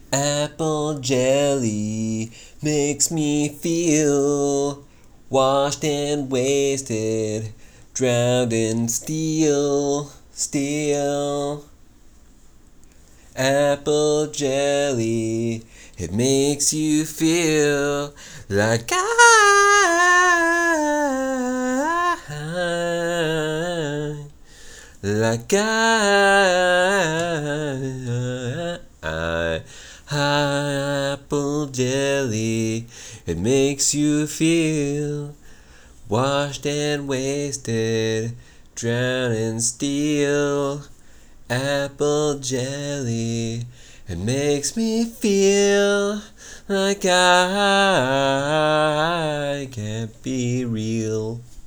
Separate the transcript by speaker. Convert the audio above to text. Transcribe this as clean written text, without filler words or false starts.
Speaker 1: Apple jelly makes me feel washed and wasted, drowned in steel. Apple jelly, it makes you feel like like apple jelly, it makes you feel washed and wasted, drowned in steel. Apple jelly, it makes me feel like I can't be real.